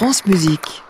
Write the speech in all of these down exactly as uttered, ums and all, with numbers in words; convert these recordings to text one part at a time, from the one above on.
France Musique.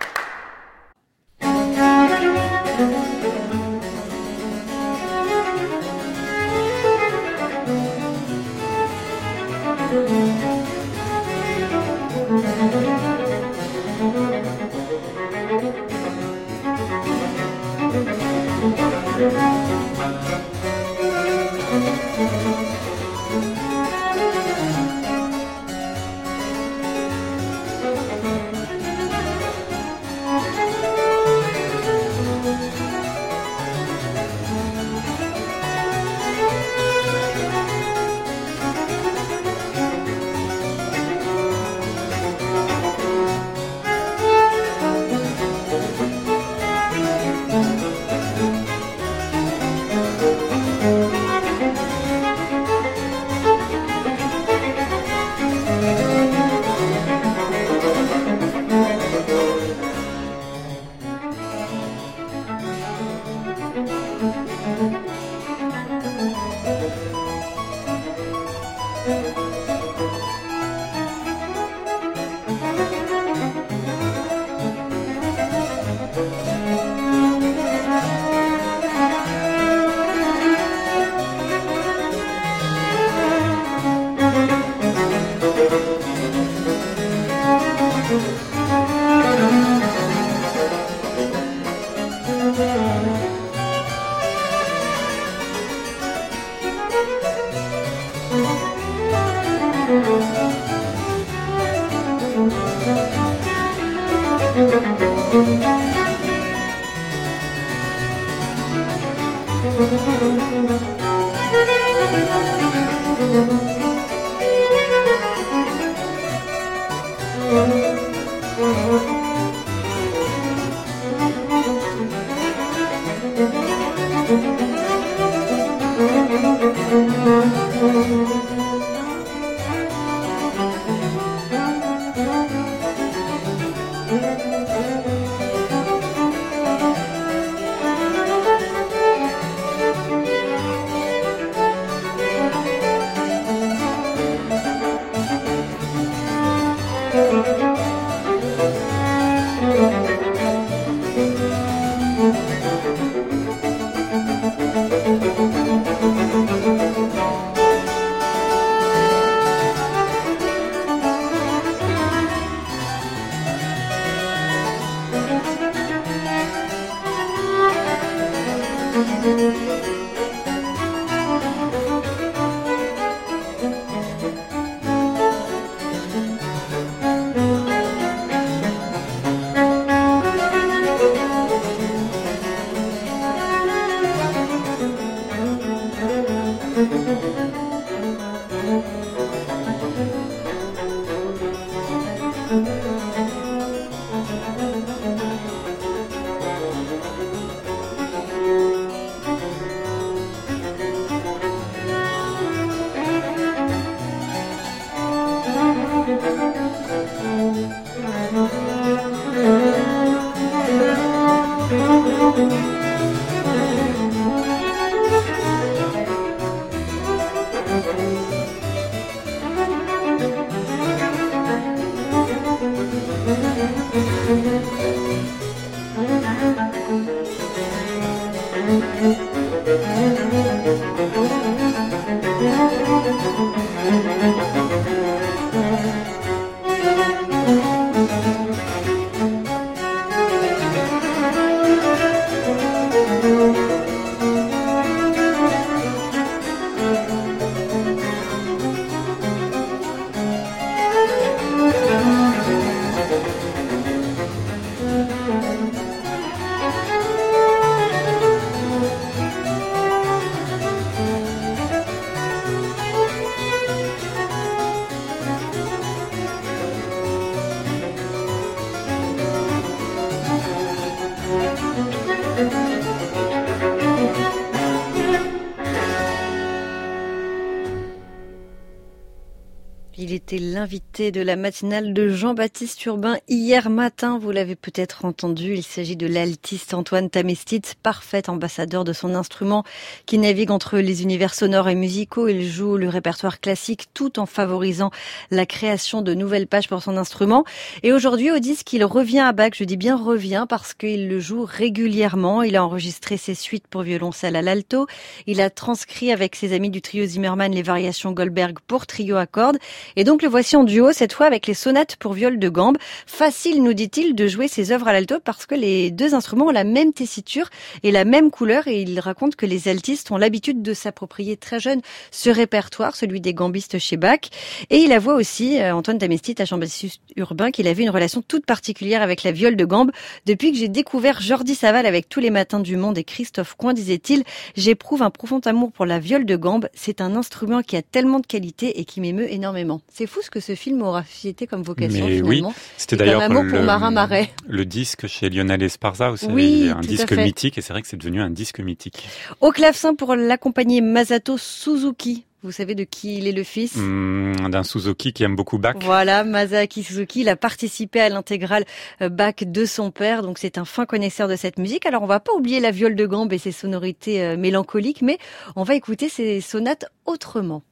C'était l'invité de la matinale de Jean-Baptiste Urbain hier matin. Vous l'avez peut-être entendu, il s'agit de l'altiste Antoine Tamestit, parfait ambassadeur de son instrument qui navigue entre les univers sonores et musicaux. Il joue le répertoire classique tout en favorisant la création de nouvelles pages pour son instrument. Et aujourd'hui, au disque, il revient à Bach. Je dis bien revient parce qu'il le joue régulièrement. Il a enregistré ses suites pour violoncelle à l'alto. Il a transcrit avec ses amis du trio Zimmermann les variations Goldberg pour trio à cordes. Et donc le voici en duo, cette fois avec les sonates pour viol de gambe. Facile, nous dit-il, de jouer ses œuvres à l'alto parce que les deux instruments ont la même tessiture et la même couleur. Et il raconte que les altistes ont l'habitude de s'approprier très jeune ce répertoire, celui des gambistes chez Bach. Et il avoue aussi, euh, Antoine Tamestit à Jean-Baptiste Urbain, qu'il avait une relation toute particulière avec la viole de gambe. Depuis que j'ai découvert Jordi Saval avec Tous les matins du monde et Christophe Coin, disait-il, j'éprouve un profond amour pour la viole de gambe. C'est un instrument qui a tellement de qualité et qui m'émeut énormément. C'est fou ce que ce film aura été comme vocation. Mais finalement. Oui, c'était d'ailleurs un amour le, pour Marin Marais. le disque chez Lionel Esparza aussi, oui, un disque mythique, et c'est vrai que c'est devenu un disque mythique. Au clavecin pour l'accompagner Masato Suzuki. Vous savez de qui il est le fils ? mmh, D'un Suzuki qui aime beaucoup Bach. Voilà, Masaaki Suzuki, il a participé à l'intégrale Bach de son père, donc c'est un fin connaisseur de cette musique. Alors on va pas oublier la viole de gambe et ses sonorités mélancoliques, mais on va écouter ses sonates autrement.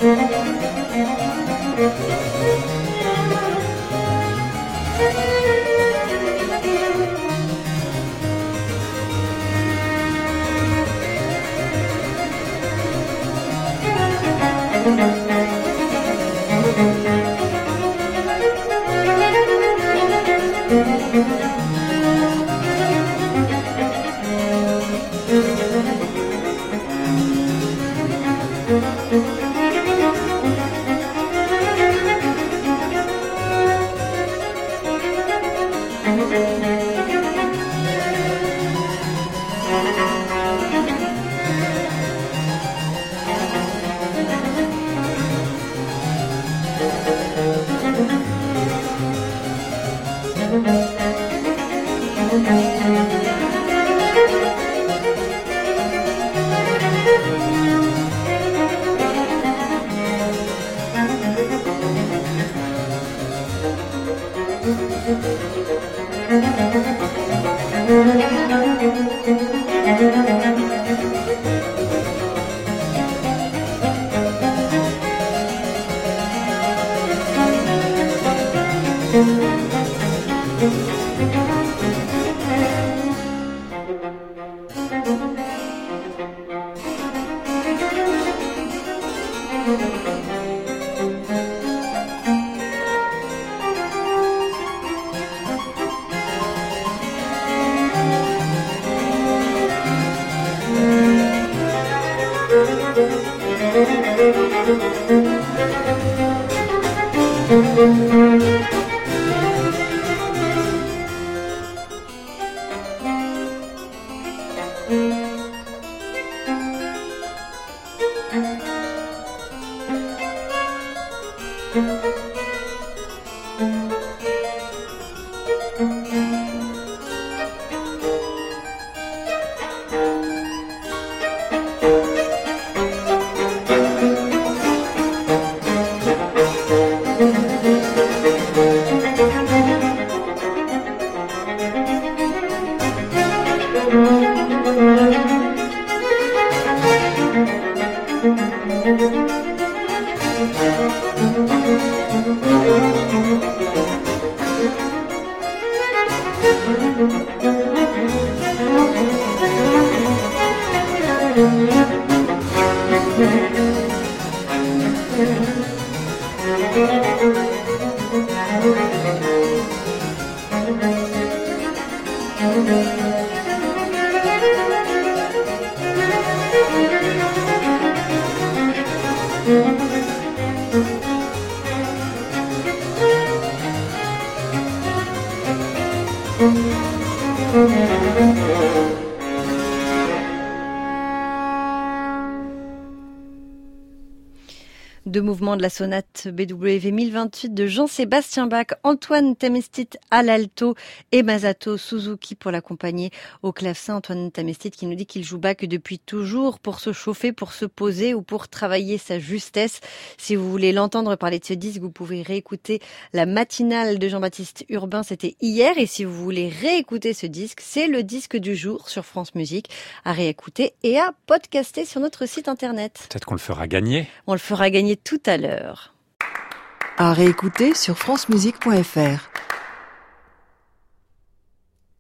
Deux mouvements de la sonate B W mille vingt-huit de Jean-Sébastien Bach, Antoine Tamestit à l'alto et Masato Suzuki pour l'accompagner au clavecin. Antoine Tamestit qui nous dit qu'il joue Bach depuis toujours pour se chauffer, pour se poser ou pour travailler sa justesse. Si vous voulez l'entendre parler de ce disque, vous pouvez réécouter la matinale de Jean-Baptiste Urbain, c'était hier. Et si vous voulez réécouter ce disque, c'est le disque du jour sur France Musique, à réécouter et à podcaster sur notre site internet. Peut-être qu'on le fera gagner. On le fera gagner tout à l'heure. À réécouter sur francemusique point f r.